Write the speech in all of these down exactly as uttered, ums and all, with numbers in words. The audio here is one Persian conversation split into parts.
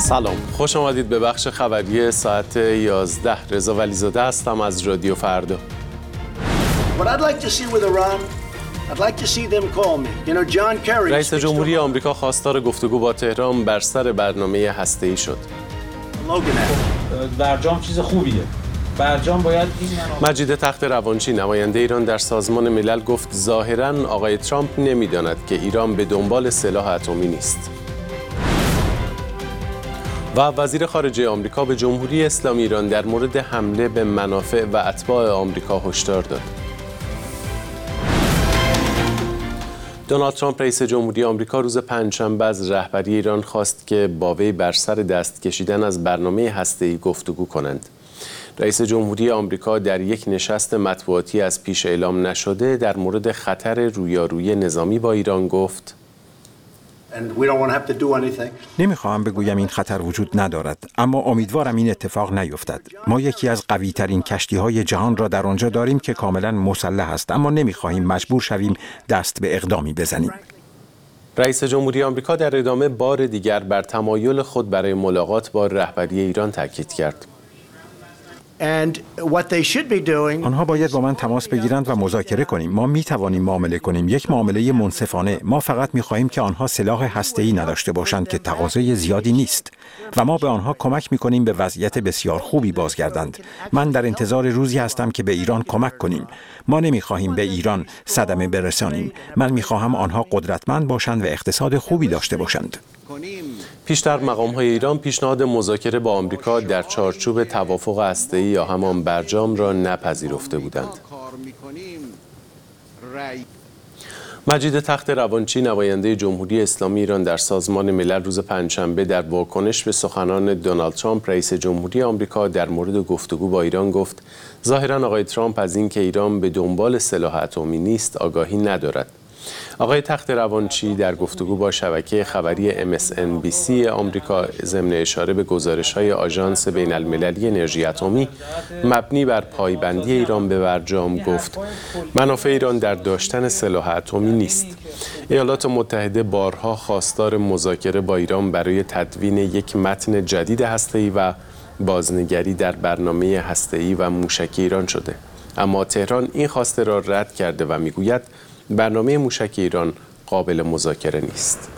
سلام، خوش آمدید به بخش خبری ساعت یازده. رضا ولیزاده هستم از رادیو فردا. رئیس جمهوری آمریکا خواستار گفتگو با تهران بر سر برنامه هسته‌ای شد. برجام چیز خوبیه. برجام باید این مجید تخت روانچی نماینده ایران در سازمان ملل گفت ظاهراً آقای ترامپ نمی‌داند که ایران به دنبال سلاح اتمی نیست. و وزیر خارجه آمریکا به جمهوری اسلامی ایران در مورد حمله به منافع و اتباع آمریکا هشدار داد. دونالد ترامپ رئیس جمهوری آمریکا روز پنجشنبه از رهبری ایران خواست که با وی بر سر دست کشیدن از برنامه هسته‌ای گفتگو کنند. رئیس جمهوری آمریکا در یک نشست مطبوعاتی از پیش اعلام نشده در مورد خطر رویارویی نظامی با ایران گفت: نمیخواهم بگویم این خطر وجود ندارد، اما امیدوارم این اتفاق نیفتد. ما یکی از قوی ترین کشتی های جهان را در آنجا داریم که کاملا مسلح است، اما نمیخواهیم مجبور شویم دست به اقدامی بزنیم. رئیس جمهوری آمریکا در ادامه بار دیگر بر تمایل خود برای ملاقات با رهبری ایران تاکید کرد. آنها باید با من تماس بگیرند و مذاکره کنیم. ما می توانیم معامله کنیم، یک معامله منصفانه. ما فقط می خواهیم که آنها سلاح هسته‌ای نداشته باشند که تقاضای زیادی نیست و ما به آنها کمک می کنیم به وضعیت بسیار خوبی بازگردند. من در انتظار روزی هستم که به ایران کمک کنیم. ما نمی خواهیم به ایران صدمه برسانیم. من می خواهم آنها قدرتمند باشند و اقتصاد خوبی داشته باشند. پیشتر مقام‌های ایران پیشنهاد مذاکره با آمریکا در چارچوب توافق هسته‌ای یا همان برجام را نپذیرفته بودند. مجید تخت روانچی نماینده جمهوری اسلامی ایران در سازمان ملل روز پنجشنبه در واکنش به سخنان دونالد ترامپ رئیس جمهوری آمریکا در مورد گفتگو با ایران گفت ظاهراً آقای ترامپ از اینکه ایران به دنبال سلاح اتمی نیست آگاهی ندارد. آقای تخت روانچی در گفتگو با شبکه خبری ام اس ان بی سی آمریکا ضمن اشاره به گزارش‌های آژانس بین‌المللی انرژی اتمی مبنی بر پایبندی ایران به برجام گفت منافع ایران در داشتن سلاح اتمی نیست. ایالات متحده بارها خواستار مذاکره با ایران برای تدوین یک متن جدید هسته‌ای و بازنگری در برنامه هسته‌ای و موشکی ایران شده، اما تهران این خواسته را رد کرده و میگوید برنامه موشک ایران قابل مذاکره نیست.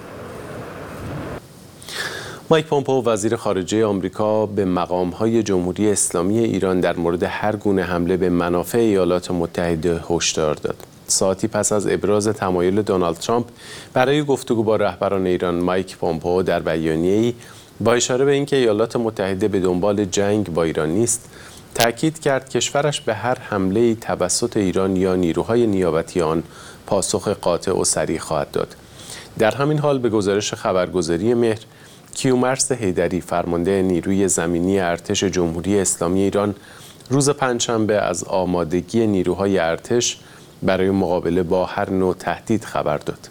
مایک پومپئو وزیر خارجه آمریکا به مقام‌های جمهوری اسلامی ایران در مورد هر گونه حمله به منافع ایالات متحده هشدار داد. ساعتی پس از ابراز تمایل دونالد ترامپ برای گفتگو با رهبران ایران، مایک پومپئو در بیانیه‌ای با اشاره به اینکه ایالات متحده به دنبال جنگ با ایران نیست، تأکید کرد کشورش به هر حمله‌ای توسط ایران یا نیروهای نیابتی آن پاسخ قاطع و سریع خواهد داد. در همین حال به گزارش خبرگزاری مهر، کیومرث حیدری فرمانده نیروی زمینی ارتش جمهوری اسلامی ایران روز پنجشنبه از آمادگی نیروهای ارتش برای مقابله با هر نوع تهدید خبر داد.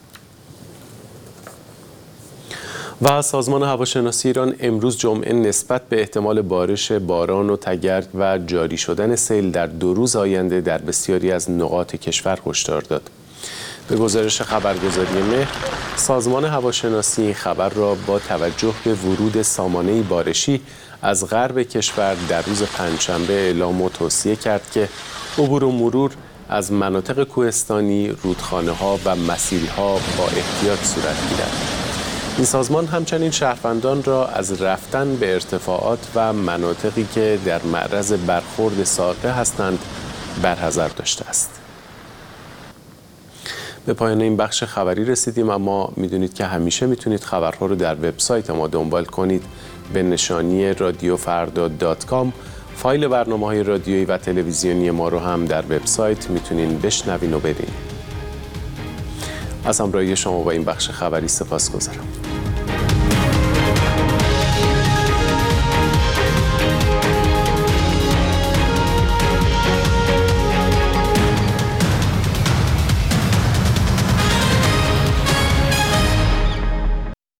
و سازمان هواشناسی ایران امروز جمعه نسبت به احتمال بارش باران و تگرگ و جاری شدن سیل در دو روز آینده در بسیاری از نقاط کشور هشدار داد. به گزارش خبرگزاری مهر، سازمان هواشناسی این خبر را با توجه به ورود سامانه‌ای بارشی از غرب کشور در روز پنجشنبه اعلام و توصیه کرد که عبور و مرور از مناطق کوهستانی، رودخانه‌ها و مسیرها با احتیاط صورت گیرد. این سازمان همچنین شهروندان را از رفتن به ارتفاعات و مناطقی که در معرض برخورد سائقه هستند برحذر داشته است. به پایان این بخش خبری رسیدیم، اما میدونید که همیشه میتونید خبرها رو در وبسایت ما دنبال کنید به نشانی رادیو فردا دات کام. فایل برنامه‌های رادیویی و تلویزیونی ما رو هم در وبسایت میتونین بشنوین و ببینید. از همراهی شما با این بخش خبری سپاسگزارم.